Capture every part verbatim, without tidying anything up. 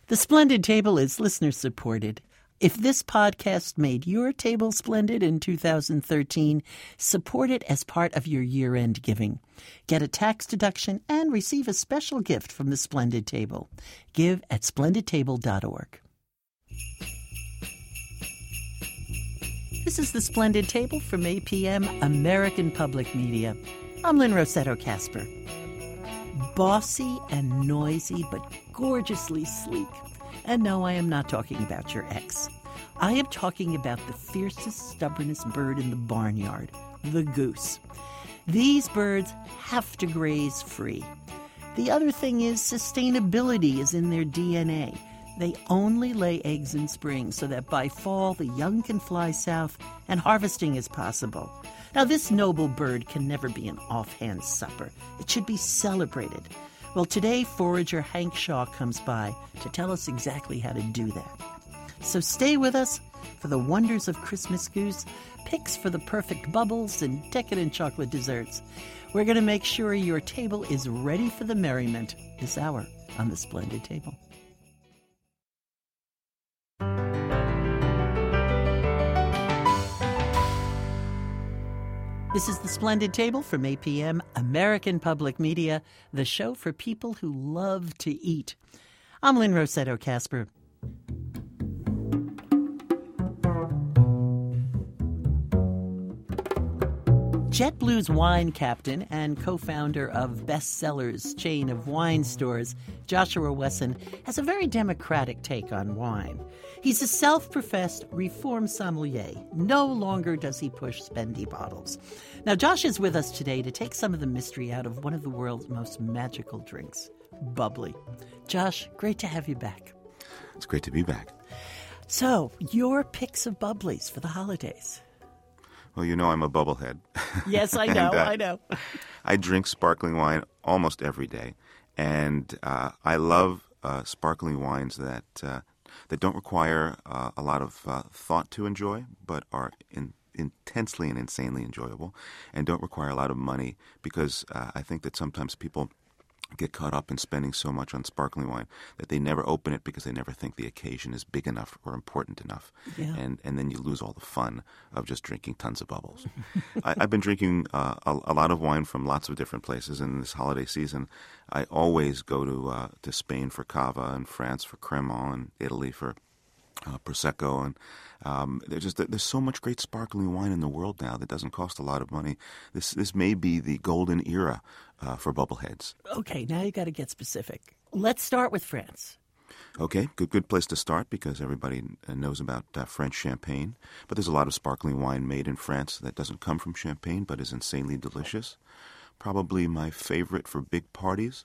The Splendid Table is listener-supported. If this podcast made your table splendid in two thousand thirteen, support it as part of your year-end giving. Get a tax deduction and receive a special gift from the Splendid Table. Give at splendid table dot org. This is the Splendid Table from A P M, American Public Media. I'm Lynn Rossetto Kasper. Bossy and noisy, but gorgeously sleek. And no, I am not talking about your ex. I am talking about the fiercest, stubbornest bird in the barnyard, the goose. These birds have to graze free. The other thing is sustainability is in their D N A. They only lay eggs in spring so that by fall the young can fly south and harvesting is possible. Now, this noble bird can never be an offhand supper. It should be celebrated. Well, today, forager Hank Shaw comes by to tell us exactly how to do that. So stay with us for the wonders of Christmas goose, picks for the perfect bubbles, and decadent chocolate desserts. We're going to make sure your table is ready for the merriment this hour on the Splendid Table. This is the Splendid Table from A P M, American Public Media, the show for people who love to eat. I'm Lynn Rossetto Kasper. JetBlue's wine captain and co-founder of Bestsellers chain of wine stores, Joshua Wesson, has a very democratic take on wine. He's a self-professed reform sommelier. No longer does he push spendy bottles. Now, Josh is with us today to take some of the mystery out of one of the world's most magical drinks, bubbly. Josh, great to have you back. It's great to be back. So, your picks of bubblies for the holidays. Well, you know I'm a bubblehead. Yes, I know, and, uh, I know. I drink sparkling wine almost every day, and uh, I love uh, sparkling wines that uh, that don't require uh, a lot of uh, thought to enjoy, but are in, intensely and insanely enjoyable, and don't require a lot of money, because uh, I think that sometimes people get caught up in spending so much on sparkling wine that they never open it because they never think the occasion is big enough or important enough. Yeah. And and then you lose all the fun of just drinking tons of bubbles. I, I've been drinking uh, a, a lot of wine from lots of different places, and this holiday season I always go to uh, to Spain for Cava, and France for Cremant, and Italy for Uh, Prosecco, and um, there's just there's so much great sparkling wine in the world now that doesn't cost a lot of money. This this may be the golden era uh, for bubbleheads. Okay, now you got to get specific. Let's start with France. Okay, good good place to start because everybody knows about uh, French champagne, but there's a lot of sparkling wine made in France that doesn't come from Champagne but is insanely delicious. Probably my favorite for big parties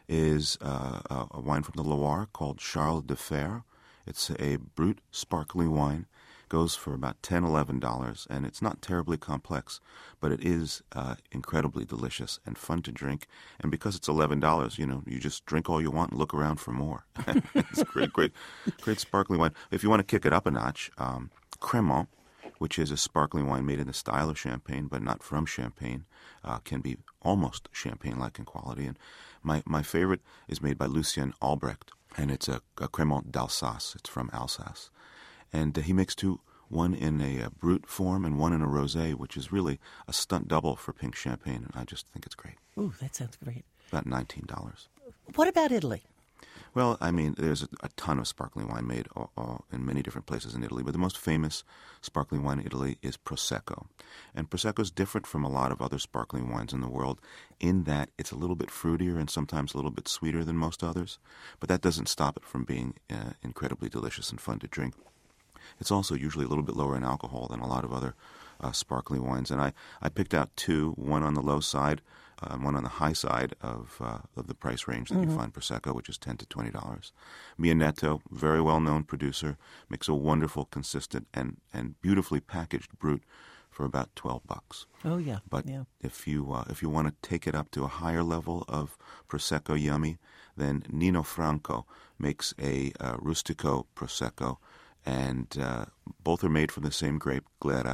is uh, a wine from the Loire called Charles de Fer. It's a brut sparkling wine, goes for about ten dollars, eleven dollars, and it's not terribly complex, but it is uh, incredibly delicious and fun to drink. And because it's eleven dollars, you know, you just drink all you want and look around for more. It's great, great, great sparkling wine. If you want to kick it up a notch, um, Cremant, which is a sparkling wine made in the style of Champagne, but not from Champagne, uh, can be almost Champagne-like in quality. And my, my favorite is made by Lucien Albrecht. And it's a, a Cremant d'Alsace. It's from Alsace. And uh, he makes two, one in a, a brut form and one in a rosé, which is really a stunt double for pink champagne. And I just think it's great. Ooh, that sounds great. About nineteen dollars. What about Italy? Well, I mean, there's a, a ton of sparkling wine made all, all, in many different places in Italy, but the most famous sparkling wine in Italy is Prosecco. And Prosecco is different from a lot of other sparkling wines in the world in that it's a little bit fruitier and sometimes a little bit sweeter than most others, but that doesn't stop it from being uh, incredibly delicious and fun to drink. It's also usually a little bit lower in alcohol than a lot of other uh, sparkling wines. And I, I picked out two, one on the low side, uh, one on the high side of uh, of the price range that mm-hmm. you find Prosecco, which is ten to twenty dollars. Mianetto, very well-known producer, makes a wonderful, consistent, and, and beautifully packaged brut for about twelve bucks. Oh, yeah. But yeah. if you uh, if you want to take it up to a higher level of Prosecco yummy, then Nino Franco makes a uh, Rustico Prosecco, and uh, both are made from the same grape, Glera,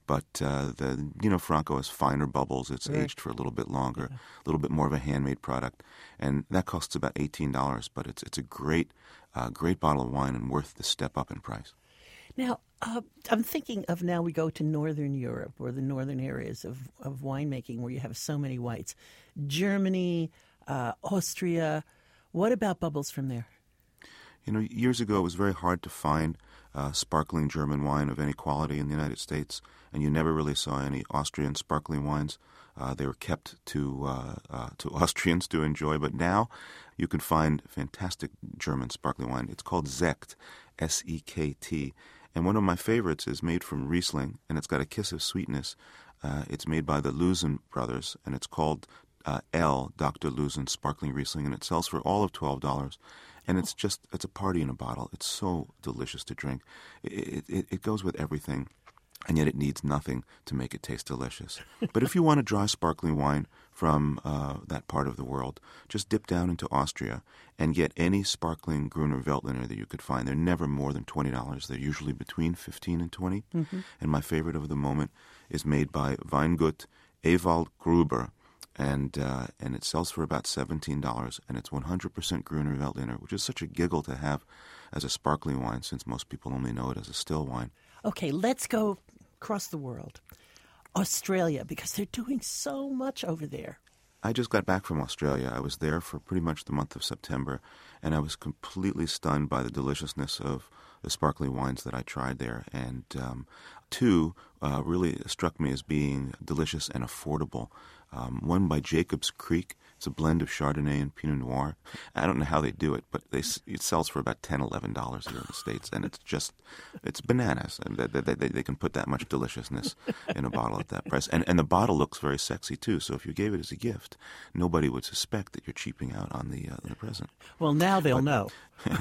But uh, the Nino Franco has finer bubbles. It's Right. aged for a little bit longer, Yeah. a little bit more of a handmade product. And that costs about eighteen dollars, but it's it's a great, uh, great bottle of wine and worth the step up in price. Now, uh, I'm thinking of now we go to Northern Europe or the northern areas of, of winemaking where you have so many whites. Germany, uh, Austria. What about bubbles from there? You know, years ago it was very hard to find uh, sparkling German wine of any quality in the United States, and you never really saw any Austrian sparkling wines. Uh, they were kept to uh, uh, to Austrians to enjoy, but now you can find fantastic German sparkling wine. It's called Sekt, S E K T, and one of my favorites is made from Riesling, and it's got a kiss of sweetness. Uh, it's made by the Lusen brothers, and it's called uh, L, Doctor Lusen Sparkling Riesling, and it sells for all of twelve dollars. And it's just, it's a party in a bottle. It's so delicious to drink. It, it, it goes with everything, and yet it needs nothing to make it taste delicious. But if you want a dry sparkling wine from uh, that part of the world, just dip down into Austria and get any sparkling Gruner Veltliner that you could find. They're never more than twenty dollars. They're usually between fifteen and twenty. Mm-hmm. And my favorite of the moment is made by Weingut Ewald Gruber. And uh, and it sells for about seventeen dollars, and it's one hundred percent Gruner Veltliner, which is such a giggle to have as a sparkling wine, since most people only know it as a still wine. Okay, let's go across the world. Australia, because they're doing so much over there. I just got back from Australia. I was there for pretty much the month of September, and I was completely stunned by the deliciousness of the sparkling wines that I tried there. And um, two uh, really struck me as being delicious and affordable. Um, one by Jacob's Creek. It's a blend of Chardonnay and Pinot Noir. I don't know how they do it, but they, it sells for about ten dollars, eleven dollars here in the States, and it's just, it's bananas. And they, they, they, they can put that much deliciousness in a bottle at that price. And, and the bottle looks very sexy, too, so if you gave it as a gift, nobody would suspect that you're cheaping out on the, uh, the present. Well, now they'll But, know.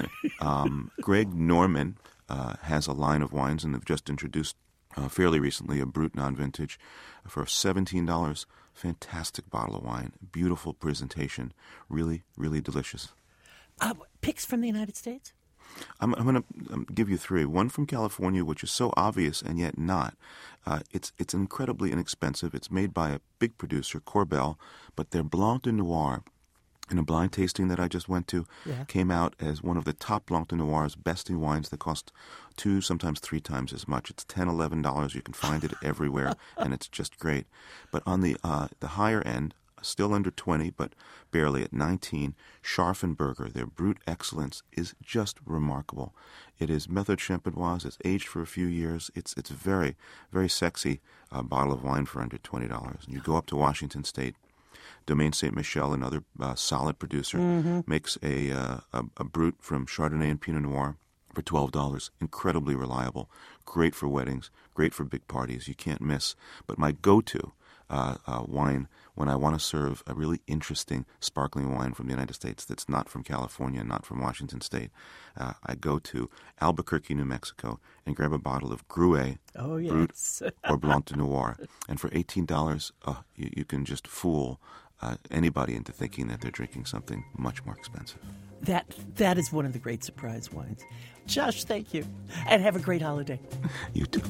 um, Greg Norman uh, has a line of wines, and they've just introduced uh, fairly recently a Brut non-vintage for seventeen dollars. Fantastic bottle of wine, beautiful presentation, really, really delicious. Uh, picks from the United States? I'm, I'm going to um, give you three. One from California, which is so obvious and yet not. Uh, it's it's incredibly inexpensive. It's made by a big producer, Corbel, but their Blanc de Noir, in a blind tasting that I just went to, Yeah. came out as one of the top Blanc de Noirs, best in wines that cost two, sometimes three times as much. It's ten dollars, eleven dollars. You can find it everywhere, and it's just great. But on the uh, the higher end, still under twenty, but barely at nineteen, Scharfenberger, their Brut Excellence, is just remarkable. It is Method Champenoise. It's aged for a few years. It's it's a very, very sexy uh, bottle of wine for under twenty dollars. And you go up to Washington State, Domaine Saint Michel, another uh, solid producer, mm-hmm. makes a, uh, a a Brut from Chardonnay and Pinot Noir for twelve dollars. Incredibly reliable, great for weddings, great for big parties. You can't miss. But my go-to uh, uh, wine when I want to serve a really interesting sparkling wine from the United States that's not from California, not from Washington State, uh, I go to Albuquerque, New Mexico, and grab a bottle of Gruet, Oh, Brut, yes. or Blanc de Noir. And for eighteen dollars, uh, you, you can just fool uh, anybody into thinking that they're drinking something much more expensive. That That is one of the great surprise wines. Josh, thank you. And have a great holiday. You too.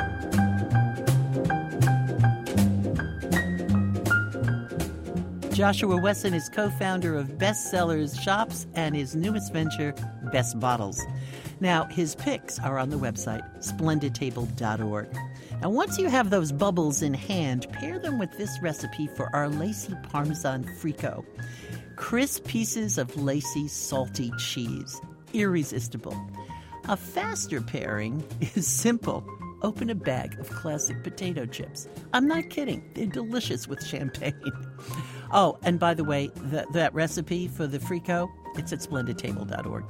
Joshua Wesson is co-founder of Bestsellers Shops and his newest venture, Best Bottles. Now, his picks are on the website, splendid table dot org. Now, once you have those bubbles in hand, pair them with this recipe for our Lacy Parmesan Frico. Crisp pieces of lacy, salty cheese. Irresistible. A faster pairing is simple. Open a bag of classic potato chips. I'm not kidding. They're delicious with champagne. Oh, and by the way, the, that recipe for the Frico, it's at splendid table dot org.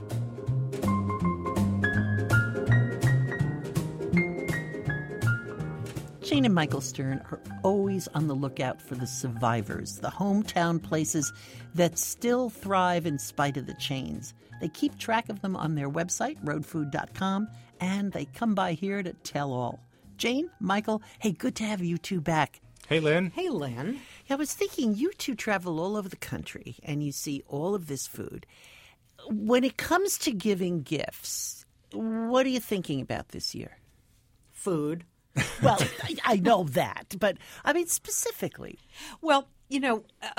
Jane and Michael Stern are always on the lookout for the survivors, the hometown places that still thrive in spite of the chains. They keep track of them on their website, road food dot com, and they come by here to tell all. Jane, Michael, hey, good to have you two back. Hey, Lynn. Hey, Lynn. I was thinking you two travel all over the country and you see all of this food. When it comes to giving gifts, what are you thinking about this year? Food. Well, I, I know that, but I mean specifically. Well, you know, uh,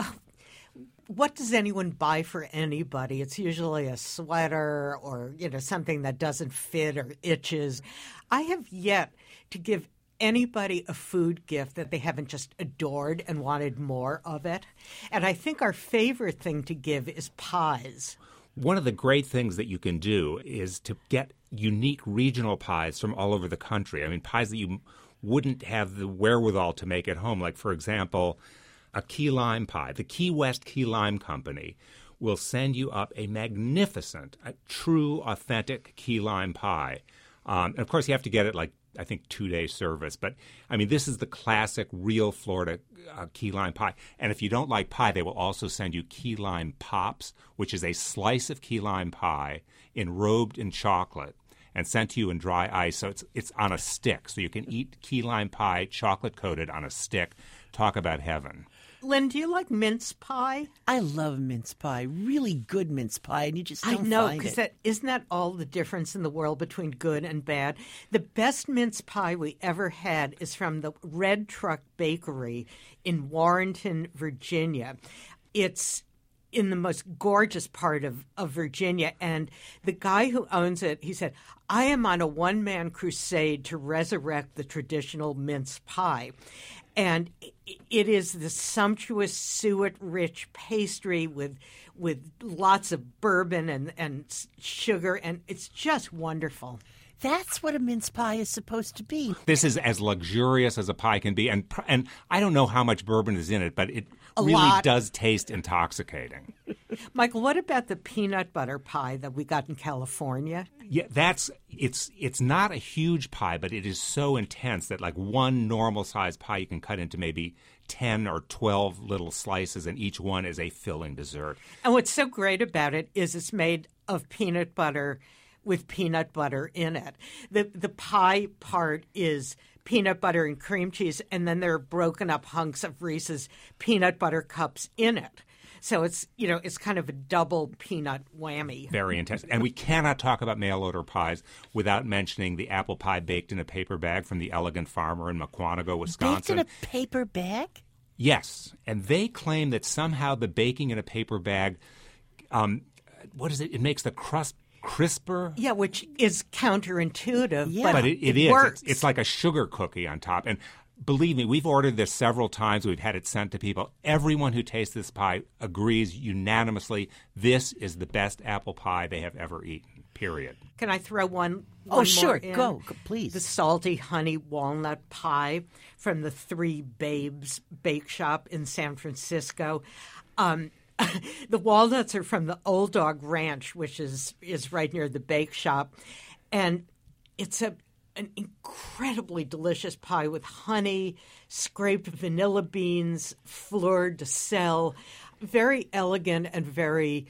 what does anyone buy for anybody? It's usually a sweater or, you know, something that doesn't fit or itches. I have yet to give anybody a food gift that they haven't just adored and wanted more of it. And I think our favorite thing to give is pies. One of the great things that you can do is to get unique regional pies from all over the country. I mean, pies that you wouldn't have the wherewithal to make at home. Like, for example, a key lime pie. The Key West Key Lime Company will send you up a magnificent, a true, authentic key lime pie. Um, and, of course, you have to get it like, I think, two-day service. But, I mean, this is the classic, real Florida uh, key lime pie. And if you don't like pie, they will also send you key lime pops, which is a slice of key lime pie enrobed in chocolate and sent to you in dry ice. So it's it's on a stick. So you can eat key lime pie chocolate-coated on a stick. Talk about heaven. Lynn, do you like mince pie? I love mince pie, really good mince pie, and you just don't I know, find because it. that isn't that all the difference in the world between good and bad? The best mince pie we ever had is from the Red Truck Bakery in Warrenton, Virginia. It's in the most gorgeous part of, of Virginia, and the guy who owns it, he said, I am on a one-man crusade to resurrect the traditional mince pie. And it is the sumptuous suet-rich pastry with with lots of bourbon and, and sugar, and it's just wonderful. That's what a mince pie is supposed to be. This is as luxurious as a pie can be. And and I don't know how much bourbon is in it, but it A really lot. does taste intoxicating. Michael, what about the peanut butter pie that we got in California? Yeah, that's it's it's not a huge pie, but it is so intense that like one normal sized pie you can cut into maybe ten or twelve little slices, and each one is a filling dessert. And what's so great about it is it's made of peanut butter with peanut butter in it. The the pie part is peanut butter and cream cheese, and then there are broken up hunks of Reese's peanut butter cups in it. So it's, you know, it's kind of a double peanut whammy. Very intense. And we cannot talk about mail order pies without mentioning the apple pie baked in a paper bag from the Elegant Farmer in Mukwonago, Wisconsin. Baked in a paper bag? Yes. And they claim that somehow the baking in a paper bag, um, what is it? It makes the crust crisper. Yeah, which is counterintuitive, Yeah. but, But it, it is. works. It's, it's like a sugar cookie on top. And believe me, we've ordered this several times. We've had it sent to people. Everyone who tastes this pie agrees unanimously this is the best apple pie they have ever eaten, period. Can I throw one, Oh, one sure. more in? Go, go, please. The salty honey walnut pie from the Three Babes Bake Shop in San Francisco. Um, the walnuts are from the Old Dog Ranch, which is, is right near the bake shop. And it's a an incredibly delicious pie with honey, scraped vanilla beans, fleur de sel. Very elegant and very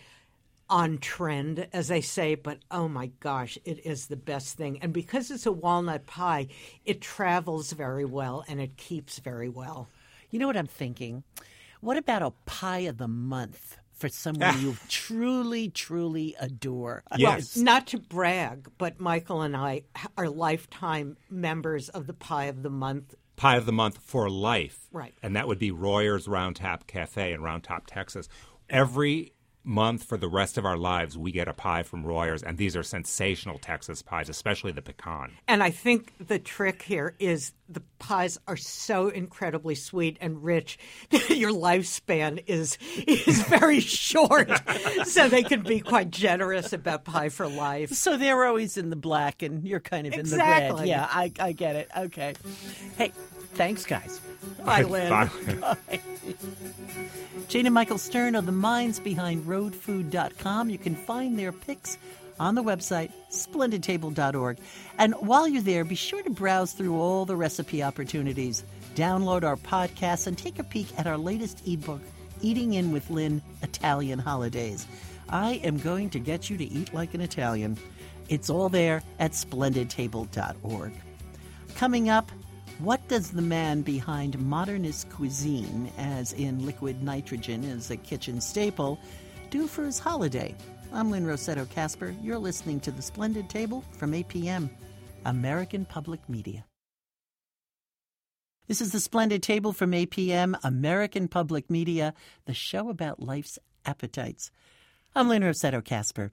on trend, as they say, but oh my gosh, it is the best thing. And because it's a walnut pie, it travels very well and it keeps very well. You know what I'm thinking? What about a pie of the month for someone you truly, truly adore? Yes. Well, not to brag, but Michael and I are lifetime members of the Pie of the Month. Pie of the month for life. Right. And that would be Royer's Round Top Cafe in Round Top, Texas. Every month for the rest of our lives, we get a pie from Royer's, and these are sensational Texas pies, especially the pecan. And I think the trick here is the pies are so incredibly sweet and rich that your lifespan is is very short, so they can be quite generous about pie for life. So they're always in the black and you're kind of in the Exactly. red. Yeah, I, I get it. Okay. Hey, thanks, guys. Bye, Lynn. Bye. Jane and Michael Stern are the minds behind road food dot com. You can find their picks on the website, splendid table dot org. And while you're there, be sure to browse through all the recipe opportunities. Download our podcast and take a peek at our latest ebook, Eating In with Lynn, Italian Holidays. I am going to get you to eat like an Italian. It's all there at splendid table dot org. Coming up, what does the man behind modernist cuisine, as in liquid nitrogen is a kitchen staple, do for his holiday? I'm Lynn Rossetto Kasper. You're listening to The Splendid Table from A P M, American Public Media. This is The Splendid Table from A P M, American Public Media, the show about life's appetites. I'm Lynn Rossetto Kasper.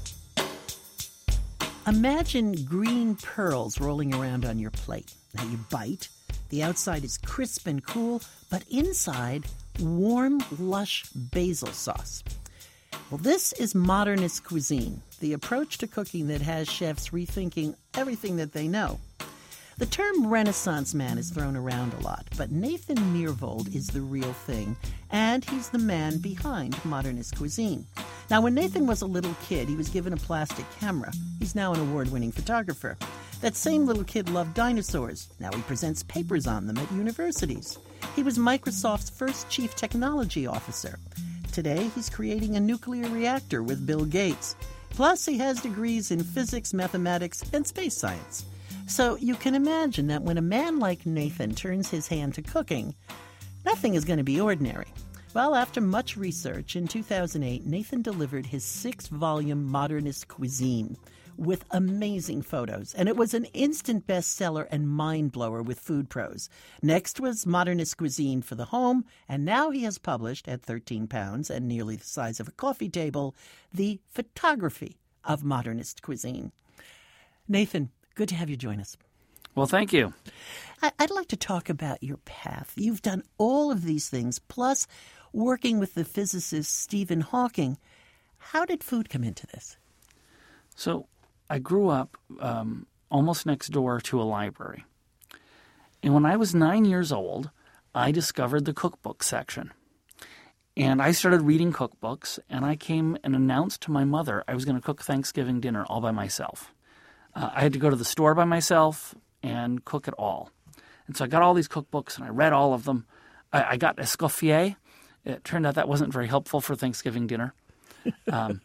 Imagine green pearls rolling around on your plate. Now you bite. The outside is crisp and cool, but inside, warm, lush basil sauce. Well, this is modernist cuisine, the approach to cooking that has chefs rethinking everything that they know. The term Renaissance man is thrown around a lot, but Nathan Myhrvold is the real thing, and he's the man behind modernist cuisine. Now, when Nathan was a little kid, he was given a plastic camera. He's now an award-winning photographer. That same little kid loved dinosaurs. Now he presents papers on them at universities. He was Microsoft's first chief technology officer. Today, he's creating a nuclear reactor with Bill Gates. Plus, he has degrees in physics, mathematics, and space science. So you can imagine that when a man like Nathan turns his hand to cooking, nothing is going to be ordinary. Well, after much research, in two thousand eight, Nathan delivered his six-volume Modernist Cuisine with amazing photos, and it was an instant bestseller and mind-blower with food pros. Next was Modernist Cuisine for the home, and now he has published, at thirteen pounds and nearly the size of a coffee table, the photography of Modernist Cuisine. Nathan, good to have you join us. Well, thank you. I'd like to talk about your path. You've done all of these things, plus working with the physicist Stephen Hawking. How did food come into this? So I grew up um, almost next door to a library. And when I was nine years old, I discovered the cookbook section. And I started reading cookbooks, and I came and announced to my mother I was going to cook Thanksgiving dinner all by myself. Uh, I had to go to the store by myself and cook it all. And so I got all these cookbooks, and I read all of them. I, I got Escoffier. It turned out that wasn't very helpful for Thanksgiving dinner. Um,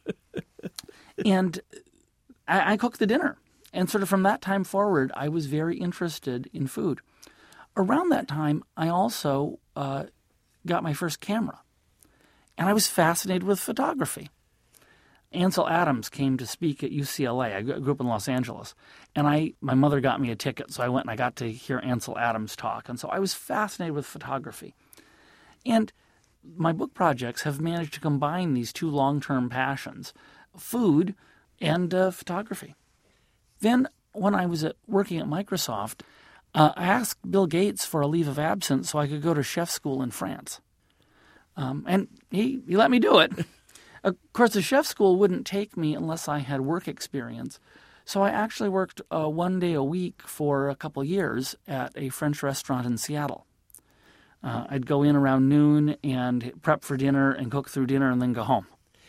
and I, I cooked the dinner. And sort of from that time forward, I was very interested in food. Around that time, I also uh, got my first camera. And I was fascinated with photography. Ansel Adams came to speak at U C L A. I grew up in Los Angeles. And I, my mother got me a ticket, so I went and I got to hear Ansel Adams talk. And so I was fascinated with photography. And my book projects have managed to combine these two long-term passions, food and uh, photography. Then when I was at, working at Microsoft, uh, I asked Bill Gates for a leave of absence so I could go to chef school in France. Um, and he, he let me do it. Of course, the chef school wouldn't take me unless I had work experience. So I actually worked uh, one day a week for a couple years at a French restaurant in Seattle. Uh, I'd go in around noon and prep for dinner and cook through dinner and then go home.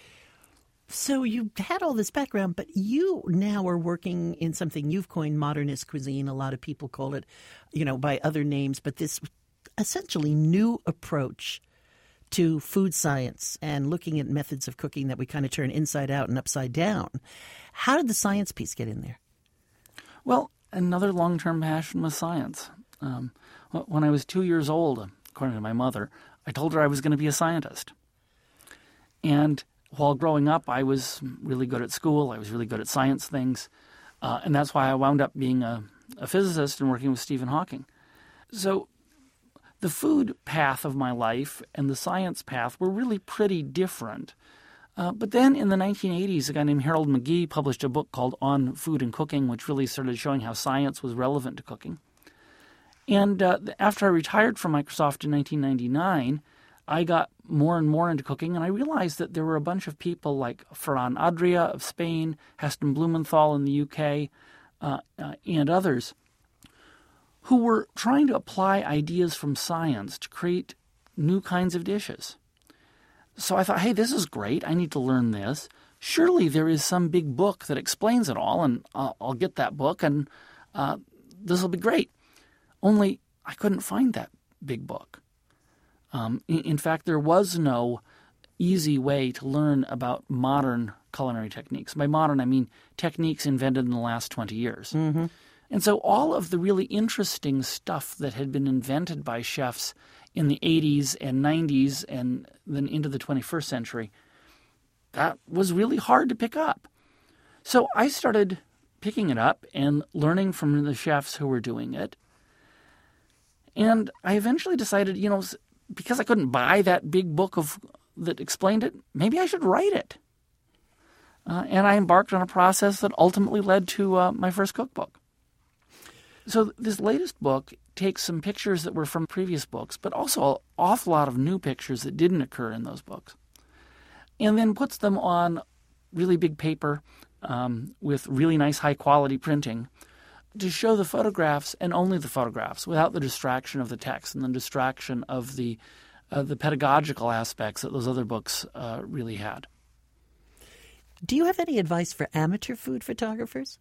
So you had all this background, but you now are working in something you've coined modernist cuisine. A lot of people call it, you know, by other names, but this essentially new approach to food science and looking at methods of cooking that we kind of turn inside out and upside down. How did the science piece get in there? Well, another long-term passion was science. Um, when I was two years old, according to my mother, I told her I was going to be a scientist. And while growing up, I was really good at school. I was really good at science things. Uh, and that's why I wound up being a, a physicist and working with Stephen Hawking. So the food path of my life and the science path were really pretty different. Uh, but then in the nineteen eighties, a guy named Harold McGee published a book called On Food and Cooking, which really started showing how science was relevant to cooking. And uh, after I retired from Microsoft in nineteen ninety-nine, I got more and more into cooking, and I realized that there were a bunch of people like Ferran Adria of Spain, Heston Blumenthal in the U K, uh, uh, and others, who were trying to apply ideas from science to create new kinds of dishes. So I thought, hey, this is great. I need to learn this. Surely there is some big book that explains it all, and I'll, I'll get that book, and uh, this will be great. Only I couldn't find that big book. Um, in, in fact, there was no easy way to learn about modern culinary techniques. By modern, I mean techniques invented in the last twenty years. Mm-hmm. And so all of the really interesting stuff that had been invented by chefs in the eighties and nineties and then into the twenty-first century, that was really hard to pick up. So I started picking it up and learning from the chefs who were doing it. And I eventually decided, you know, because I couldn't buy that big book of that explained it, maybe I should write it. Uh, and I embarked on a process that ultimately led to uh, my first cookbook. So this latest book takes some pictures that were from previous books, but also an awful lot of new pictures that didn't occur in those books, and then puts them on really big paper um, with really nice high-quality printing to show the photographs and only the photographs without the distraction of the text and the distraction of the uh, the pedagogical aspects that those other books uh, really had. Do you have any advice for amateur food photographers?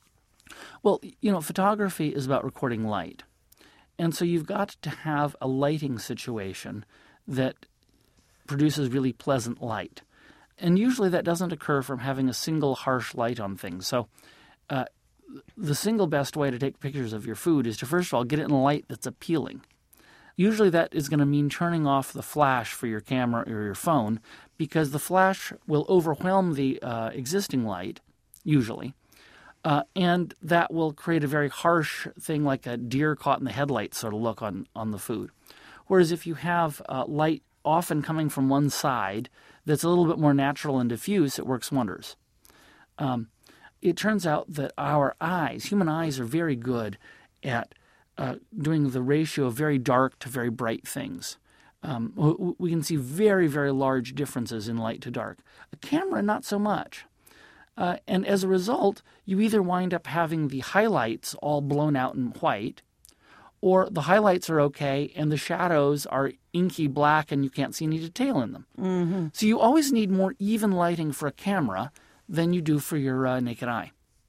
Well, you know, photography is about recording light. And so you've got to have a lighting situation that produces really pleasant light. And usually that doesn't occur from having a single harsh light on things. So uh, the single best way to take pictures of your food is to, first of all, get it in a light that's appealing. Usually that is going to mean turning off the flash for your camera or your phone, because the flash will overwhelm the uh, existing light, usually. Uh, and that will create a very harsh thing like a deer caught in the headlights sort of look on, on the food. Whereas if you have uh, light often coming from one side that's a little bit more natural and diffuse, it works wonders. Um, it turns out that our eyes, human eyes, are very good at uh, doing the ratio of very dark to very bright things. Um, we, we can see very, very large differences in light to dark. A camera, not so much. Uh, and as a result, you either wind up having the highlights all blown out in white, or the highlights are okay and the shadows are inky black and you can't see any detail in them. Mm-hmm. So you always need more even lighting for a camera than you do for your uh, naked eye.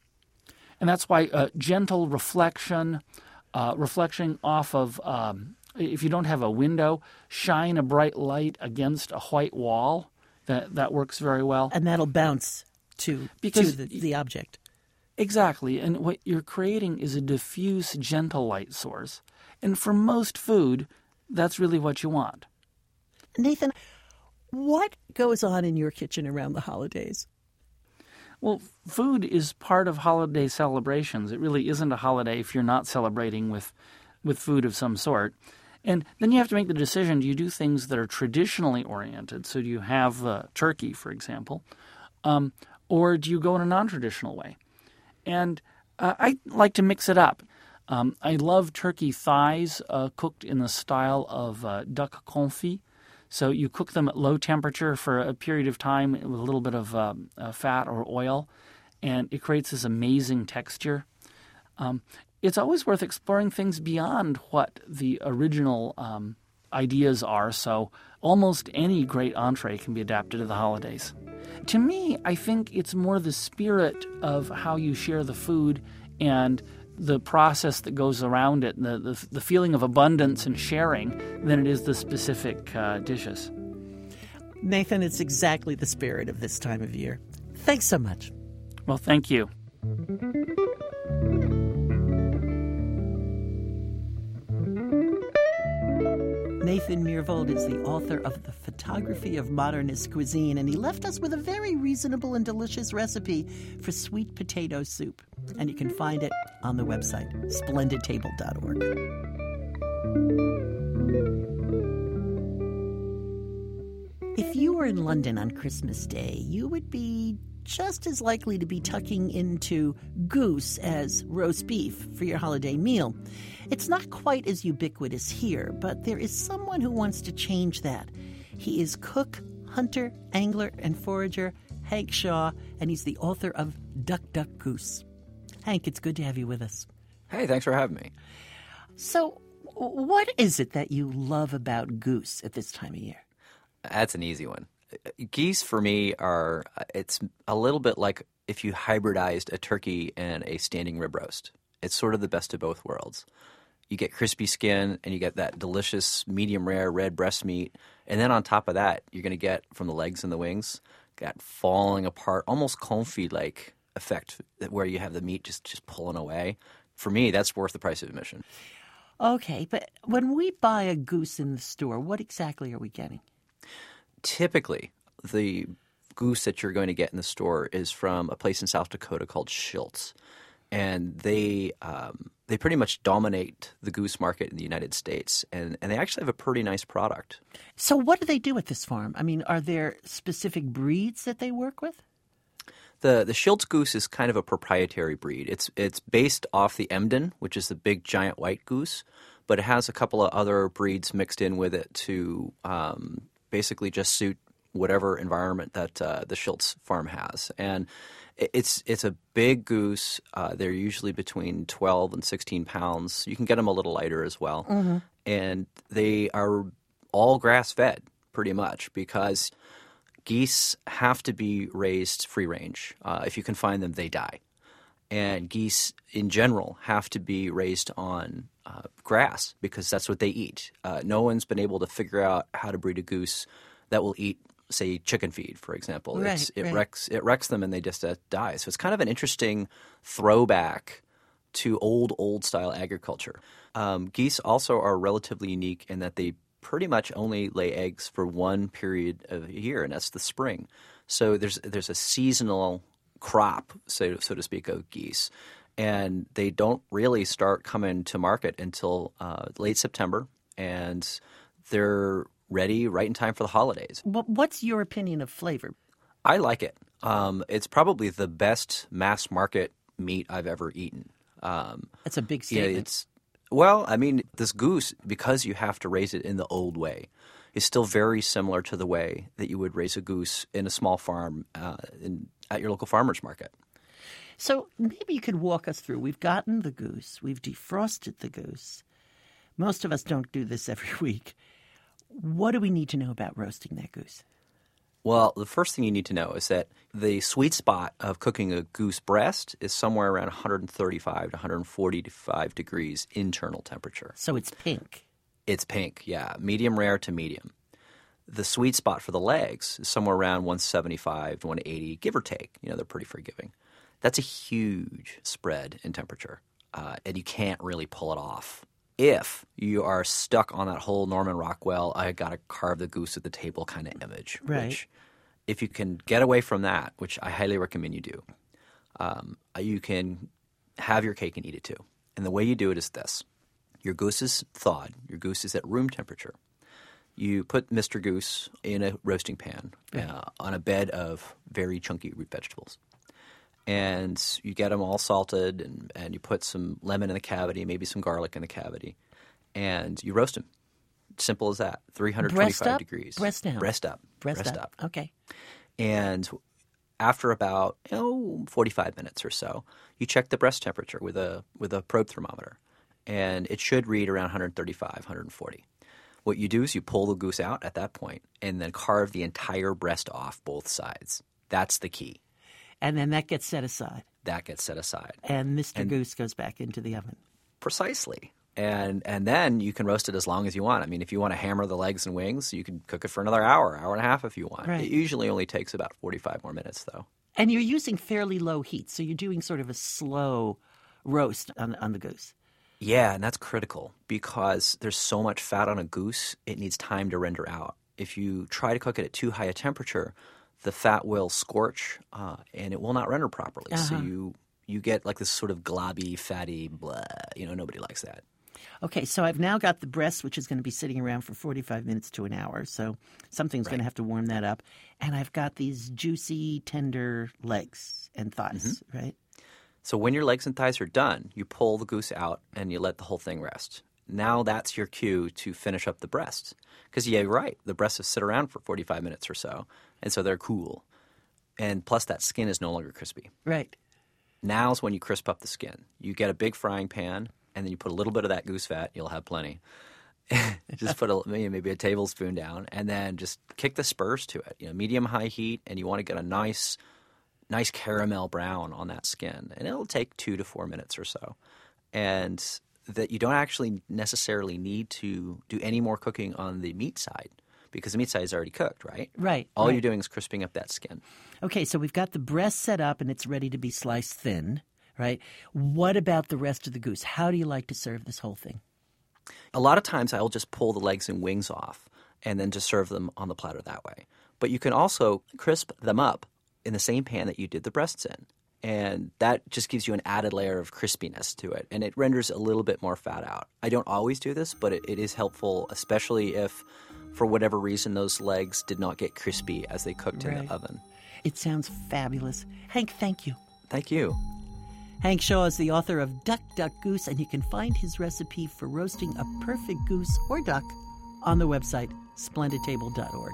And that's why uh, gentle reflection, uh, reflection off of, um, if you don't have a window, shine a bright light against a white wall. That, that works very well. And that'll bounce to, Because to the, the object. Exactly. And what you're creating is a diffuse, gentle light source. And for most food, that's really what you want. Nathan, what goes on in your kitchen around the holidays? Well, food is part of holiday celebrations. It really isn't a holiday if you're not celebrating with, with food of some sort. And then you have to make the decision, do you do things that are traditionally oriented? So do you have uh, turkey, for example? Um, or do you go in a non-traditional way? And uh, I like to mix it up. Um, I love turkey thighs uh, cooked in the style of uh, duck confit. So you cook them at low temperature for a period of time with a little bit of um, uh, fat or oil, and it creates this amazing texture. Um, it's always worth exploring things beyond what the original um, ideas are, so almost any great entree can be adapted to the holidays. To me, I think it's more the spirit of how you share the food and the process that goes around it, the, the, the feeling of abundance and sharing, than it is the specific uh, dishes. Nathan, it's exactly the spirit of this time of year. Thanks so much. Well, thank you. Nathan Myhrvold is the author of The Photography of Modernist Cuisine, and he left us with a very reasonable and delicious recipe for sweet potato soup. And you can find it on the website, splendid table dot org. If you were in London on Christmas Day, you would be just as likely to be tucking into goose as roast beef for your holiday meal. It's not quite as ubiquitous here, but there is someone who wants to change that. He is cook, hunter, angler, and forager Hank Shaw, and he's the author of Duck, Duck, Goose. Hank, it's good to have you with us. Hey, thanks for having me. So, what is it that you love about goose at this time of year? That's an easy one. Geese, for me, are it's a little bit like if you hybridized a turkey and a standing rib roast. It's sort of the best of both worlds. You get crispy skin, and you get that delicious medium rare red breast meat. And then on top of that, you're going to get, from the legs and the wings, that falling apart, almost confit-like effect where you have the meat just, just pulling away. For me, that's worth the price of admission. Okay, but when we buy a goose in the store, what exactly are we getting? Typically, the goose that you're going to get in the store is from a place in South Dakota called Schultz. And they um, they pretty much dominate the goose market in the United States, and, and they actually have a pretty nice product. So what do they do at this farm? I mean, are there specific breeds that they work with? The the Schiltz goose is kind of a proprietary breed. It's it's based off the Emden, which is the big giant white goose, but it has a couple of other breeds mixed in with it to um, basically just suit whatever environment that uh, the Schiltz farm has. And it's it's a big goose. Uh, they're usually between twelve and sixteen pounds. You can get them a little lighter as well. Mm-hmm. And they are all grass-fed pretty much because geese have to be raised free range. Uh, if you can find them, they die. And geese in general have to be raised on uh, grass because that's what they eat. Uh, no one's been able to figure out how to breed a goose that will eat, say, chicken feed, for example. Right, it's, it right. wrecks it wrecks them and they just uh, die. So it's kind of an interesting throwback to old, old-style agriculture. Um, geese also are relatively unique in that they pretty much only lay eggs for one period of a year, and that's the spring. So there's there's a seasonal crop, so, so to speak, of geese. And they don't really start coming to market until uh, late September, and they're ready right in time for the holidays. What, what's your opinion of flavor? I like it. Um, it's probably the best mass market meat I've ever eaten. Um, That's a big yeah, statement. it's well, I mean, this goose, because you have to raise it in the old way, is still very similar to the way that you would raise a goose in a small farm uh, in, at your local farmer's market. So maybe you could walk us through. We've gotten the goose. We've defrosted the goose. Most of us don't do this every week. What do we need to know about roasting that goose? Well, the first thing you need to know is that the sweet spot of cooking a goose breast is somewhere around one thirty-five to one forty-five degrees internal temperature. So it's pink. It's pink, yeah, medium rare to medium. The sweet spot for the legs is somewhere around one seventy-five to one eighty, give or take. You know, they're pretty forgiving. That's a huge spread in temperature, uh, and you can't really pull it off. If you are stuck on that whole Norman Rockwell, I got to carve the goose at the table kind of image. Right. Which, if you can get away from that, which I highly recommend you do, um, you can have your cake and eat it too. And the way you do it is this. Your goose is thawed. Your goose is at room temperature. You put Mister Goose in a roasting pan uh, on a bed of very chunky root vegetables. And you get them all salted, and, and you put some lemon in the cavity, maybe some garlic in the cavity, and you roast them. Simple as that. three twenty-five Breast up? degrees. Breast down? Breast up. Breast, up. Okay. And after about oh, forty-five minutes or so, you check the breast temperature with a with a probe thermometer, and it should read around one thirty-five, one forty. What you do is you pull the goose out at that point, and then carve the entire breast off both sides. That's the key. And then that gets set aside. That gets set aside. And Mister And- Goose goes back into the oven. Precisely. And and then you can roast it as long as you want. I mean, if you want to hammer the legs and wings, you can cook it for another hour, hour and a half if you want. Right. It usually only takes about forty-five more minutes, though. And you're using fairly low heat, so you're doing sort of a slow roast on, on the goose. Yeah, and that's critical because there's so much fat on a goose, it needs time to render out. If you try to cook it at too high a temperature, the fat will scorch uh, and it will not render properly. So Uh-huh. you you get like this sort of globby, fatty, blah. You know, nobody likes that. Okay, so I've now got the breast, which is going to be sitting around for forty-five minutes to an hour. So something's going to have to warm that up. And I've got these juicy, tender legs and thighs, Mm-hmm. right? So when your legs and thighs are done, you pull the goose out and you let the whole thing rest. Now that's your cue to finish up the breast. Because, yeah, you're right. The breasts have sit around for forty-five minutes or so, and so they're cool. And plus that skin is no longer crispy. Right. Now's when you crisp up the skin. You get a big frying pan, and then you put a little bit of that goose fat. You'll have plenty. Just put a, maybe a tablespoon down, and then just kick the spurs to it. You know, medium-high heat, and you want to get a nice, nice caramel brown on that skin. And it'll take two to four minutes or so. And that you don't actually necessarily need to do any more cooking on the meat side because the meat side is already cooked, right? Right. All right. you're doing is crisping up that skin. Okay, so we've got the breast set up and it's ready to be sliced thin, right? What about the rest of the goose? How do you like to serve this whole thing? A lot of times I'll just pull the legs and wings off and then just serve them on the platter that way. But you can also crisp them up in the same pan that you did the breasts in. And that just gives you an added layer of crispiness to it, and it renders a little bit more fat out. I don't always do this, but it, it is helpful, especially if, for whatever reason, those legs did not get crispy as they cooked Right. in the oven. It sounds fabulous. Hank, thank you. Thank you. Hank Shaw is the author of Duck, Duck, Goose, and you can find his recipe for roasting a perfect goose or duck on the website splendid table dot org.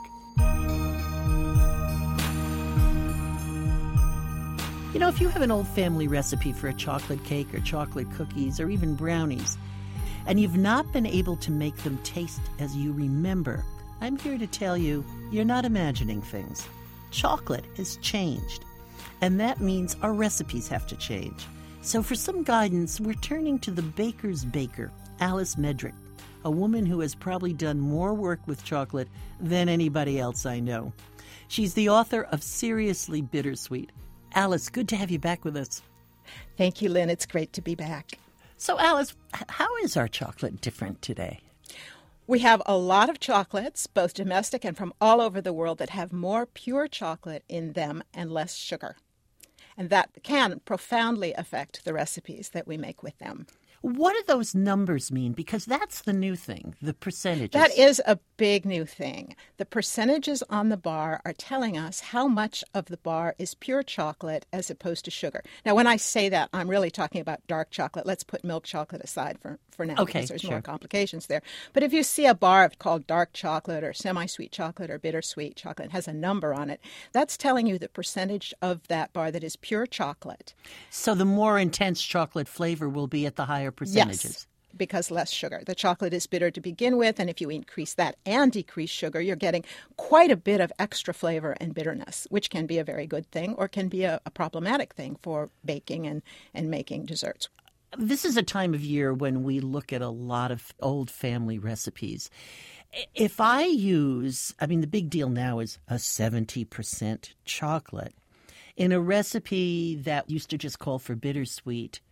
You know, if you have an old family recipe for a chocolate cake or chocolate cookies or even brownies, and you've not been able to make them taste as you remember, I'm here to tell you, you're not imagining things. Chocolate has changed, and that means our recipes have to change. So for some guidance, we're turning to the baker's baker, Alice Medrick, a woman who has probably done more work with chocolate than anybody else I know. She's the author of Seriously Bittersweet. Alice, good to have you back with us. Thank you, Lynn. It's great to be back. So, Alice, how is our chocolate different today? We have a lot of chocolates, both domestic and from all over the world, that have more pure chocolate in them and less sugar. And that can profoundly affect the recipes that we make with them. What do those numbers mean? Because that's the new thing, the percentages. That is a big new thing. The percentages on the bar are telling us how much of the bar is pure chocolate as opposed to sugar. Now, when I say that, I'm really talking about dark chocolate. Let's put milk chocolate aside for, for now, Okay, because there's sure. more complications there. But if you see a bar called dark chocolate or semi-sweet chocolate or bittersweet chocolate, it has a number on it, that's telling you the percentage of that bar that is pure chocolate. So the more intense chocolate flavor will be at the higher percentages. Yes, because less sugar. The chocolate is bitter to begin with, and if you increase that and decrease sugar, you're getting quite a bit of extra flavor and bitterness, which can be a very good thing or can be a, a problematic thing for baking and, and making desserts. This is a time of year when we look at a lot of old family recipes. If I use, I mean, the big deal now is a seventy percent chocolate. In a recipe that used to just call for bittersweet,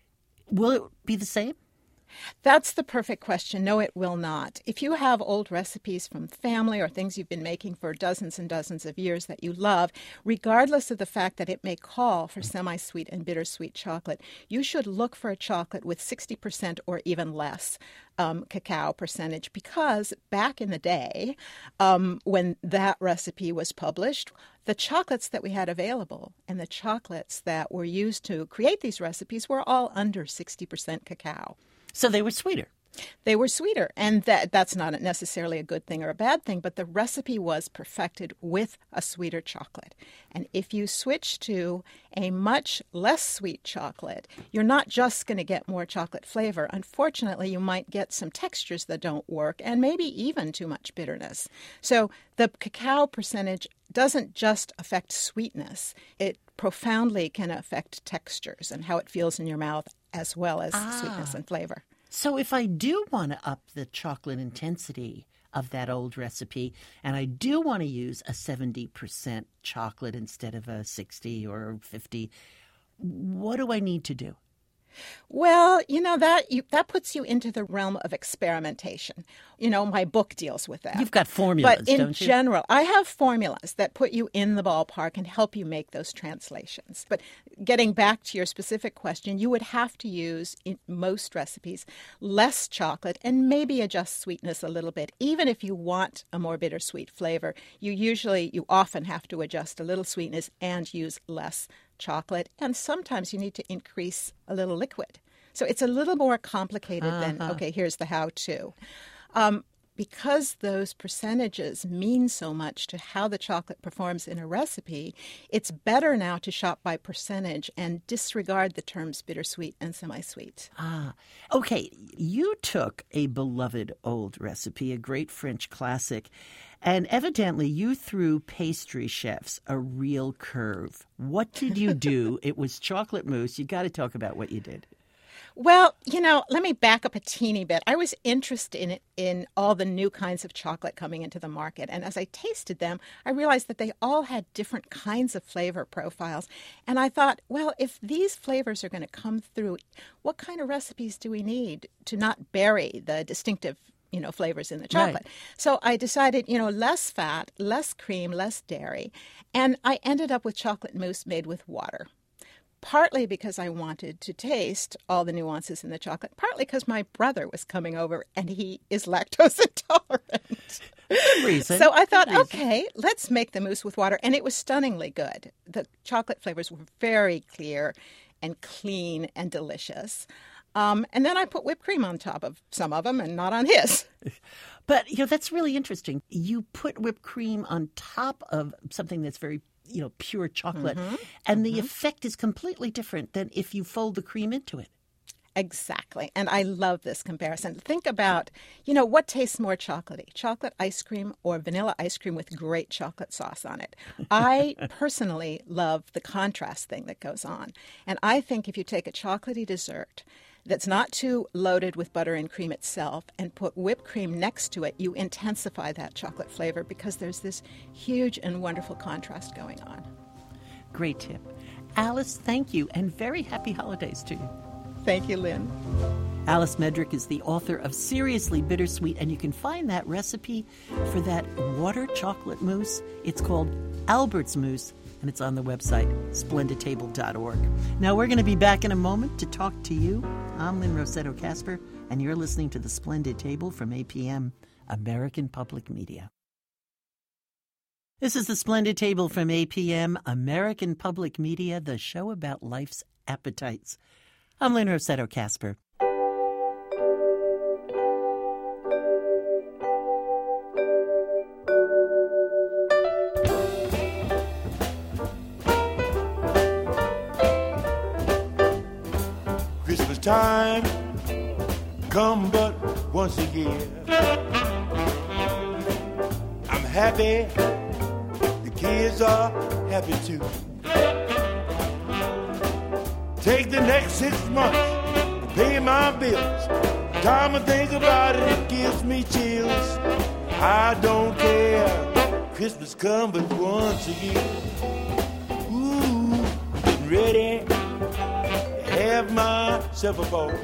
will it be the same? That's the perfect question. No, it will not. If you have old recipes from family or things you've been making for dozens and dozens of years that you love, regardless of the fact that it may call for semi-sweet and bittersweet chocolate, you should look for a chocolate with sixty percent or even less um, cacao percentage, because back in the day, um, when that recipe was published, the chocolates that we had available and the chocolates that were used to create these recipes were all under sixty percent cacao. So they were sweeter. They were sweeter, and that that's not necessarily a good thing or a bad thing, but the recipe was perfected with a sweeter chocolate. And if you switch to a much less sweet chocolate, you're not just going to get more chocolate flavor. Unfortunately, you might get some textures that don't work and maybe even too much bitterness. So the cacao percentage doesn't just affect sweetness. It profoundly can affect textures and how it feels in your mouth, as well as Ah. sweetness and flavor. So if I do want to up the chocolate intensity of that old recipe, and I do want to use a seventy percent chocolate instead of a sixty or fifty, what do I need to do? Well, you know, that you, that puts you into the realm of experimentation. You know, my book deals with that. You've got formulas, But in don't you? general, I have formulas that put you in the ballpark and help you make those translations. But getting back to your specific question, you would have to use, in most recipes, less chocolate and maybe adjust sweetness a little bit. Even if you want a more bittersweet flavor, you usually, you often have to adjust a little sweetness and use less chocolate, and sometimes you need to increase a little liquid. So it's a little more complicated Uh-huh. than, okay, here's the how-to. Um, because those percentages mean so much to how the chocolate performs in a recipe, it's better now to shop by percentage and disregard the terms bittersweet and semi-sweet. Ah, okay. You took a beloved old recipe, a great French classic, and evidently you threw pastry chefs a real curve. What did you do? It was chocolate mousse. You got to talk about what you did. Well, you know, let me back up a teeny bit. I was interested in in all the new kinds of chocolate coming into the market. And as I tasted them, I realized that they all had different kinds of flavor profiles. And I thought, well, if these flavors are going to come through, what kind of recipes do we need to not bury the distinctive, you know, flavors in the chocolate? Right. So I decided, you know, less fat, less cream, less dairy. And I ended up with chocolate mousse made with water. partly because I wanted to taste all the nuances in the chocolate, partly because my brother was coming over and he is lactose intolerant. Good reason. So I thought, Good reason. okay, let's make the mousse with water. And it was stunningly good. The chocolate flavors were very clear and clean and delicious. Um, and then I put whipped cream on top of some of them and not on his. But, you know, that's really interesting. You put whipped cream on top of something that's very, you know, pure chocolate, Mm-hmm. and Mm-hmm. the effect is completely different than if you fold the cream into it. Exactly. And I love this comparison. Think about, you know, what tastes more chocolatey, chocolate ice cream or vanilla ice cream with great chocolate sauce on it. I personally love the contrast thing that goes on. And I think if you take a chocolatey dessert that's not too loaded with butter and cream itself and put whipped cream next to it, you intensify that chocolate flavor because there's this huge and wonderful contrast going on. Great tip. Alice, thank you, and very happy holidays to you. Thank you, Lynn. Alice Medrick is the author of Seriously Bittersweet, and you can find that recipe for that water chocolate mousse. It's called Albert's Mousse, and it's on the website splendid table dot org. Now, we're going to be back in a moment to talk to you. I'm Lynn Rossetto Kasper, and you're listening to The Splendid Table from A P M, American Public Media. This is The Splendid Table from A P M, American Public Media, the show about life's appetites. I'm Lynn Rossetto Kasper. Christmas time come but once a year. I'm happy, the kids are happy too. Take the next six months to pay my bills. Time I think about it, it gives me chills. I don't care, Christmas come but once a year. Ooh, getting ready, have myself a ball.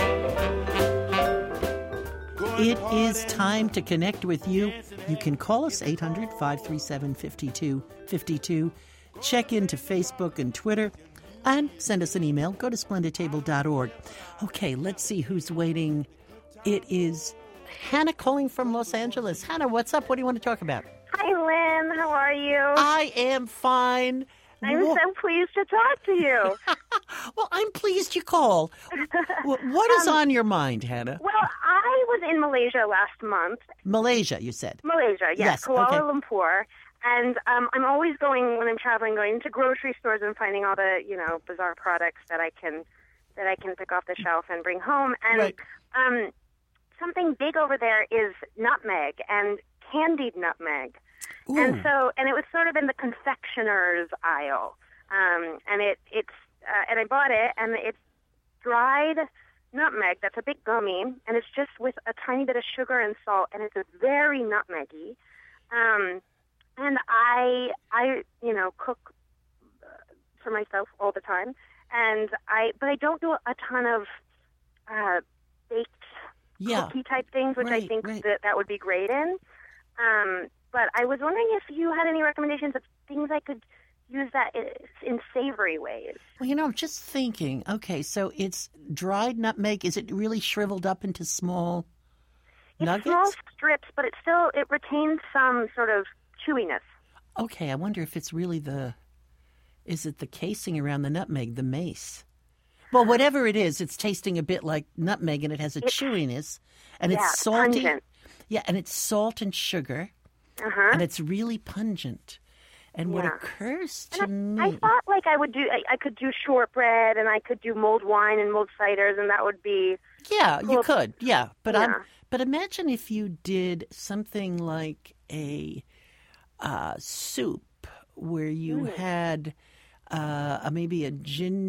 It is time to connect with you. You can call us eight hundred, five three seven, five two five two. Check into Facebook and Twitter. And send us an email. Go to splendid table dot org. Okay, let's see who's waiting. It is Hannah calling from Los Angeles. Hannah, what's up? What do you want to talk about? Hi, Lynn. How are you? I am fine. I'm Wha- so pleased to talk to you. Well, I'm pleased you called. Wh- What is Um, on your mind, Hannah? Well, I was in Malaysia last month. Malaysia, you said. Malaysia, yes, Yes, Kuala okay. Lumpur. And um, I'm always going when I'm traveling, going to grocery stores and finding all the you know bizarre products that I can that I can pick off the shelf and bring home. And Right. um, something big over there is nutmeg and candied nutmeg. And Ooh. so, and it was sort of in the confectioner's aisle, um, and it it's uh, and I bought it, and it's dried nutmeg that's a big gummy, and it's just with a tiny bit of sugar and salt, and it's very nutmeggy. Um, and I I you know cook uh, for myself all the time, and I but I don't do a ton of uh, baked Yeah. cookie type things, which I Right, think right. that that would be great in. Um, but I was wondering if you had any recommendations of things I could use that i- in savory ways. Well, you know, I'm just thinking. Okay, so it's dried nutmeg. Is it really shriveled up into small It's nuggets? small strips, but it still it retains some sort of chewiness. Okay, I wonder if it's really the, is it the casing around the nutmeg, the mace? Well, whatever it is, it's tasting a bit like nutmeg, and it has a It's- chewiness, and yeah, it's salty. pungent. Yeah, and it's salt and sugar, Uh-huh. and it's really pungent. And what Yeah. occurs to And I, me, I thought like I would do I, I could do shortbread and I could do mulled wine and mulled ciders, and that would be yeah, you Well, could, yeah, but I'm, yeah. but imagine if you did something like a uh, soup where you Mm. had uh, a- maybe a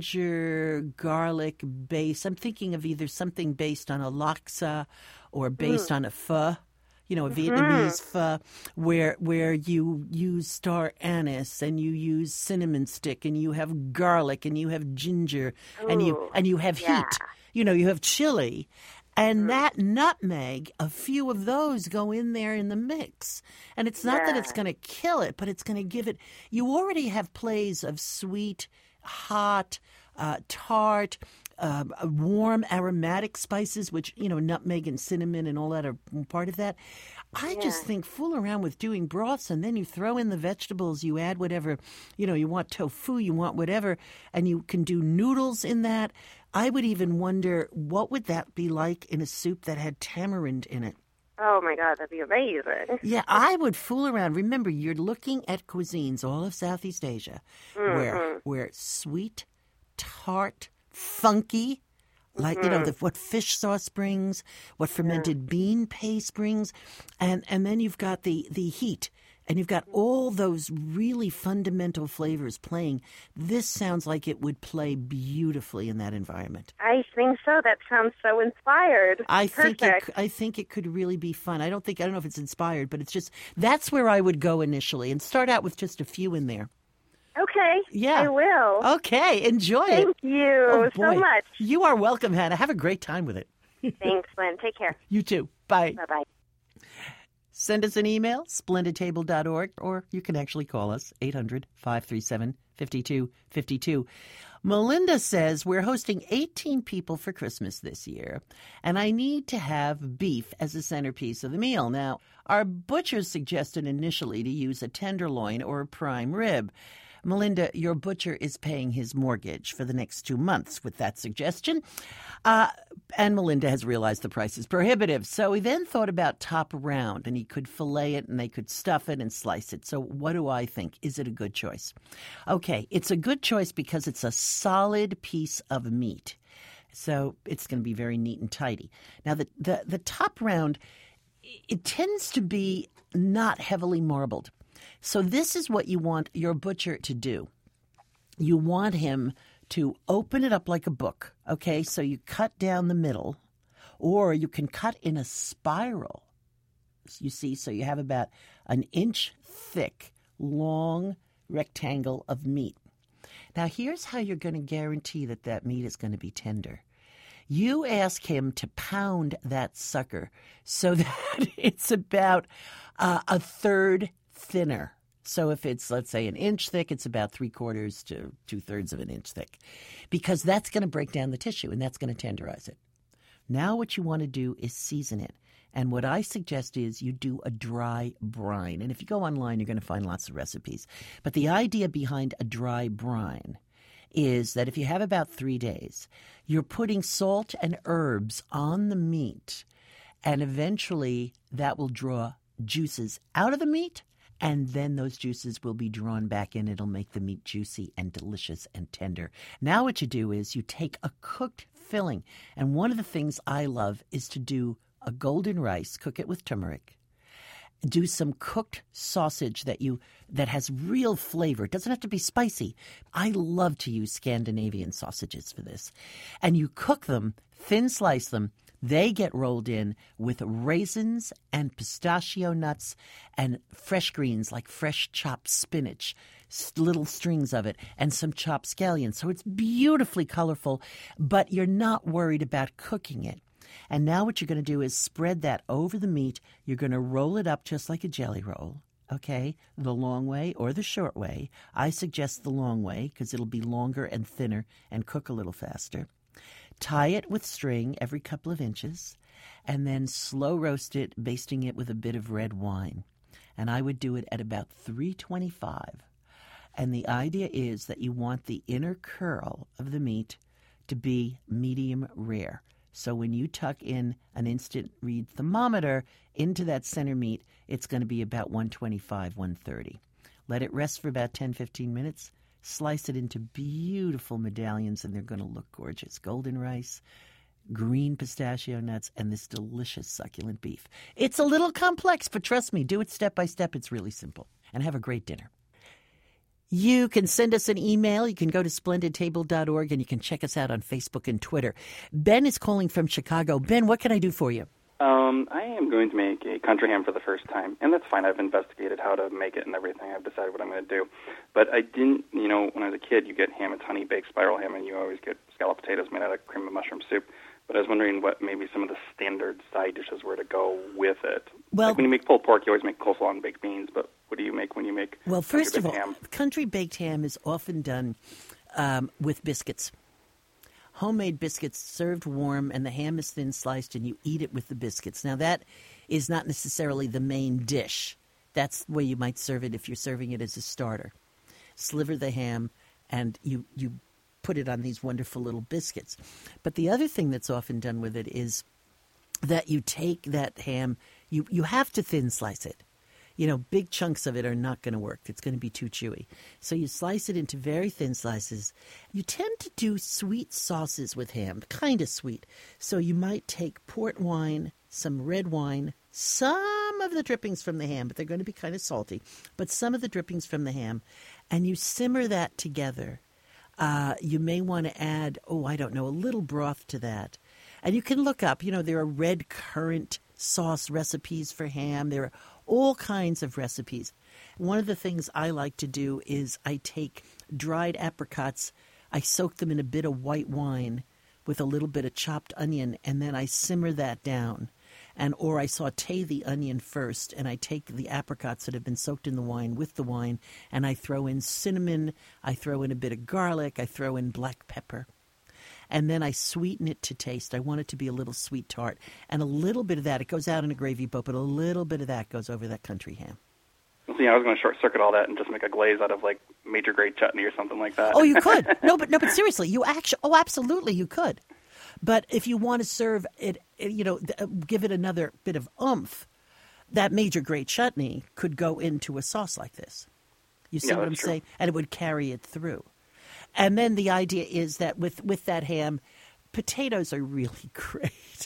ginger garlic base. I'm thinking of either something based on a laksa or based Mm. on a pho, you know, a Mm-hmm. Vietnamese pho, where where you use star anise and you use cinnamon stick and you have garlic and you have ginger and you Ooh, and you have yeah. heat. You know, you have chili. And that nutmeg, a few of those go in there in the mix. And it's not that it's Yeah. going to kill it, but it's going to give it. You already have plays of sweet hot, uh, tart, uh, warm aromatic spices, which, you know, nutmeg and cinnamon and all that are part of that. I Yeah. just think fool around with doing broths, and then you throw in the vegetables, you add whatever, you know, you want tofu, you want whatever, and you can do noodles in that. I would even wonder, what would that be like in a soup that had tamarind in it? Oh, my God, that'd be amazing. Yeah, I would fool around. Remember, you're looking at cuisines all of Southeast Asia Mm-hmm. where where sweet, tart, funky, like, you know, the, what fish sauce brings, what fermented bean paste brings, and, and then you've got the, the heat, and you've got all those really fundamental flavors playing. This sounds like it would play beautifully in that environment. I think so. That sounds so inspired. I Perfect. think it, I think it could really be fun. I don't think I don't know if it's inspired, but it's just that's where I would go initially and start out with just a few in there. Okay. Yeah. I will. Okay, enjoy it. Thank you Oh, boy. so much. You are welcome, Hannah. Have a great time with it. Thanks, Lynn. Take care. You too. Bye. Bye-bye. Send us an email, splendid table dot org, or you can actually call us, eight hundred, five three seven, five two five two. Melinda says, we're hosting eighteen people for Christmas this year, and I need to have beef as a centerpiece of the meal. Now, our butcher suggested initially to use a tenderloin or a prime rib. Melinda, your butcher is paying his mortgage for the next two months with that suggestion. Uh, and Melinda has realized the price is prohibitive. So he then thought about top round, and he could fillet it, and they could stuff it and slice it. So what do I think? Is it a good choice? Okay, it's a good choice because it's a solid piece of meat. So it's going to be very neat and tidy. Now, the, the, the top round, it tends to be not heavily marbled. So this is what you want your butcher to do. You want him to open it up like a book, okay? So you cut down the middle, or you can cut in a spiral, you see, so you have about an inch thick, long rectangle of meat. Now, here's how you're going to guarantee that that meat is going to be tender. You ask him to pound that sucker so that it's about uh, a third thinner. So if it's, let's say, an inch thick, it's about three quarters to two-thirds of an inch thick, because that's going to break down the tissue, and that's going to tenderize it. Now what you want to do is season it. And what I suggest is you do a dry brine. And if you go online, you're going to find lots of recipes. But the idea behind a dry brine is that if you have about three days, you're putting salt and herbs on the meat, and eventually that will draw juices out of the meat, and then those juices will be drawn back in. It'll make the meat juicy and delicious and tender. Now what you do is you take a cooked filling, and one of the things I love is to do a golden rice, cook it with turmeric, do some cooked sausage that you that has real flavor. It doesn't have to be spicy. I love to use Scandinavian sausages for this. And you cook them, thin slice them. They get rolled in with raisins and pistachio nuts and fresh greens like fresh chopped spinach, little strings of it, and some chopped scallions. So it's beautifully colorful, but you're not worried about cooking it. And now what you're going to do is spread that over the meat. You're going to roll it up just like a jelly roll, okay, the long way or the short way. I suggest the long way because it'll be longer and thinner and cook a little faster. Tie it with string every couple of inches, and then slow roast it, basting it with a bit of red wine. And I would do it at about three twenty-five. And the idea is that you want the inner curl of the meat to be medium rare. So when you tuck in an instant read thermometer into that center meat, it's going to be about one twenty-five, one thirty. Let it rest for about ten, fifteen minutes. Slice it into beautiful medallions, and they're going to look gorgeous. Golden rice, green pistachio nuts, and this delicious succulent beef. It's a little complex, but trust me, do it step by step. It's really simple. And have a great dinner. You can send us an email. You can go to splendid table dot org, and you can check us out on Facebook and Twitter. Ben is calling from Chicago. Ben, what can I do for you? Um, I am going to make a country ham for the first time, and that's fine. I've investigated how to make it and everything. I've decided what I'm going to do. But I didn't, you know, when I was a kid, you get ham, it's honey-baked spiral ham, and you always get scalloped potatoes made out of cream of mushroom soup. But I was wondering what maybe some of the standard side dishes were to go with it. Well, like when you make pulled pork, you always make coleslaw and baked beans, but what do you make when you make Well, first of all, ham? country baked ham is often done um, with biscuits. Homemade biscuits served warm, and the ham is thin sliced, and you eat it with the biscuits. Now, that is not necessarily the main dish. That's the way you might serve it if you're serving it as a starter. Sliver the ham, and you, you put it on these wonderful little biscuits. But the other thing that's often done with it is that you take that ham, you, you have to thin slice it. You know, big chunks of it are not going to work. It's going to be too chewy. So you slice it into very thin slices. You tend to do sweet sauces with ham, kind of sweet. So you might take port wine, some red wine, some of the drippings from the ham, but they're going to be kind of salty, but some of the drippings from the ham, and you simmer that together. Uh, you may want to add, oh, I don't know, a little broth to that. And you can look up, you know, there are red currant sauce recipes for ham. There are all kinds of recipes. One of the things I like to do is I take dried apricots, I soak them in a bit of white wine with a little bit of chopped onion, and then I simmer that down. And or I saute the onion first, and I take the apricots that have been soaked in the wine with the wine, and I throw in cinnamon, I throw in a bit of garlic, I throw in black pepper. And then I sweeten it to taste. I want it to be a little sweet tart. And a little bit of that, it goes out in a gravy boat, but a little bit of that goes over that country ham. See, I was going to short circuit all that and just make a glaze out of like major grade chutney or something like that. Oh, you could. No, but no, but seriously, you actually, oh, absolutely, you could. But if you want to serve it, you know, give it another bit of oomph, that major grade chutney could go into a sauce like this. You see yeah, what I'm true. saying? And it would carry it through. And then the idea is that with, with that ham, potatoes are really great.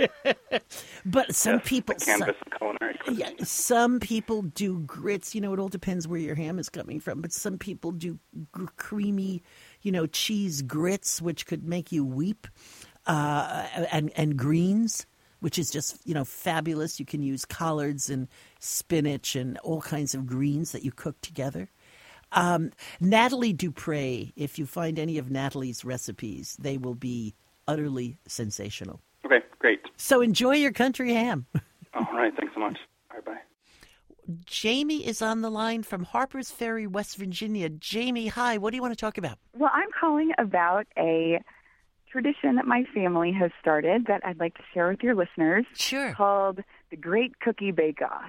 But some yes, people... the canvas some, of culinary cuisine. yeah, some people do grits. You know, it all depends where your ham is coming from. But some people do g- creamy, you know, cheese grits, which could make you weep. Uh, and, and greens, which is just, you know, fabulous. You can use collards and spinach and all kinds of greens that you cook together. Um, Natalie Dupre, if you find any of Natalie's recipes, they will be utterly sensational. Okay, great. So enjoy your country ham. All right, thanks so much. All right, bye. Jamie is on the line from Harpers Ferry, West Virginia. Jamie, hi. What do you want to talk about? Well, I'm calling about a tradition that my family has started that I'd like to share with your listeners. Sure. Called the Great Cookie Bake-Off.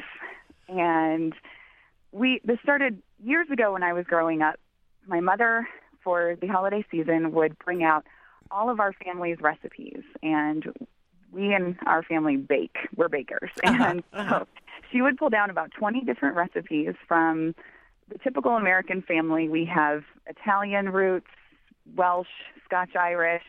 And we this started years ago when I was growing up. My mother, for the holiday season, would bring out all of our family's recipes. And we and our family bake. We're bakers. Uh-huh. And so she would pull down about twenty different recipes from the typical American family. We have Italian roots, Welsh, Scotch-Irish,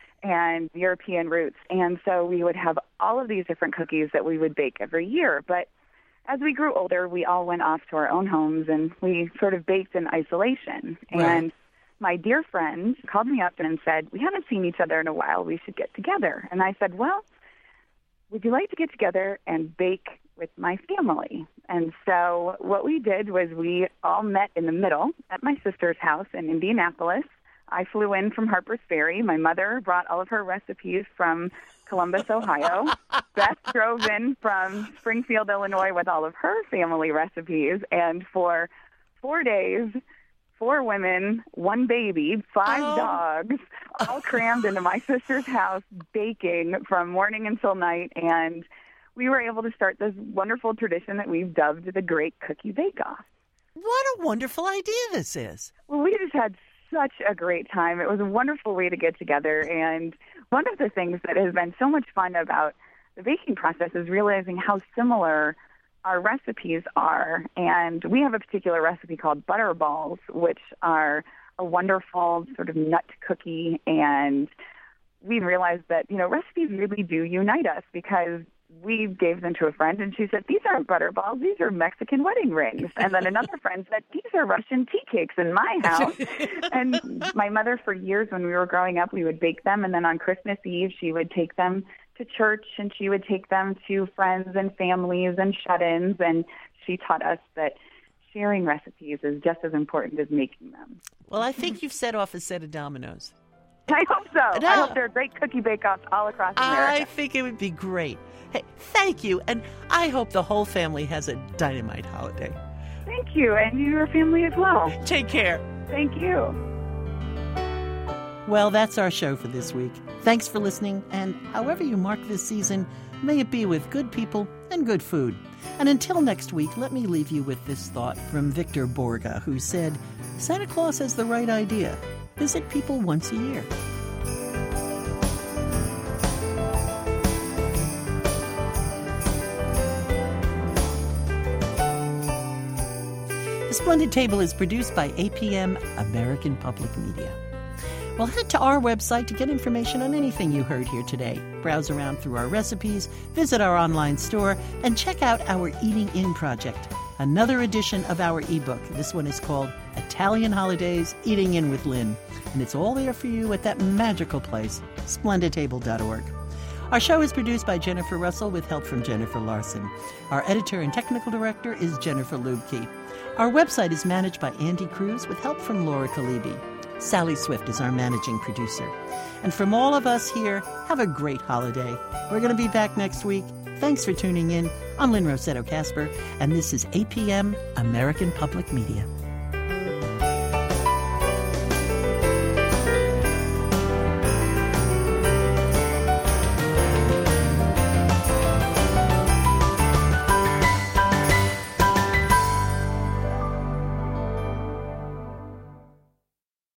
and European roots. And so we would have all of these different cookies that we would bake every year. But as we grew older, we all went off to our own homes, and we sort of baked in isolation. Right. And my dear friend called me up and said, we haven't seen each other in a while. We should get together. And I said, well, would you like to get together and bake with my family? And so what we did was we all met in the middle at my sister's house in Indianapolis. I flew in from Harpers Ferry. My mother brought all of her recipes from Columbus, Ohio. Beth drove in from Springfield, Illinois with all of her family recipes. And for four days, four women, one baby, five Oh. dogs, all crammed into my sister's house, baking from morning until night. And we were able to start this wonderful tradition that we've dubbed the Great Cookie Bake-Off. What a wonderful idea this is. Well, we just had such a great time. It was a wonderful way to get together. And one of the things that has been so much fun about the baking process is realizing how similar our recipes are. And we have a particular recipe called butter balls, which are a wonderful sort of nut cookie. And we realized that, you know, recipes really do unite us, because we gave them to a friend, and she said, these aren't butter balls, these are Mexican wedding rings. And then another friend said, these are Russian tea cakes in my house. And my mother, for years when we were growing up, we would bake them, and then on Christmas Eve, she would take them to church, and she would take them to friends and families and shut-ins, and she taught us that sharing recipes is just as important as making them. Well, I think you've set off a set of dominoes. I hope so. No. I hope there are great cookie bake-offs all across America. I think it would be great. Hey, thank you, and I hope the whole family has a dynamite holiday. Thank you, and your family as well. Take care. Thank you. Well, that's our show for this week. Thanks for listening, and however you mark this season, may it be with good people and good food. And until next week, let me leave you with this thought from Victor Borga, who said, Santa Claus has the right idea. Visit people once a year. The Splendid Table is produced by A P M, American Public Media. Well, head to our website to get information on anything you heard here today. Browse around through our recipes, visit our online store, and check out our Eating In project, another edition of our ebook. This one is called Italian Holidays, Eating In with Lynn, and it's all there for you at that magical place, splendid table dot org. Our show is produced by Jennifer Russell with help from Jennifer Larson. Our editor and technical director is Jennifer Lubke. Our website is managed by Andy Cruz with help from Laura Kalibi. Sally Swift is our managing producer. And from all of us here, have a great holiday. We're going to be back next week. Thanks for tuning in. I'm Lynn Rossetto Kasper, and this is A P M, American Public Media.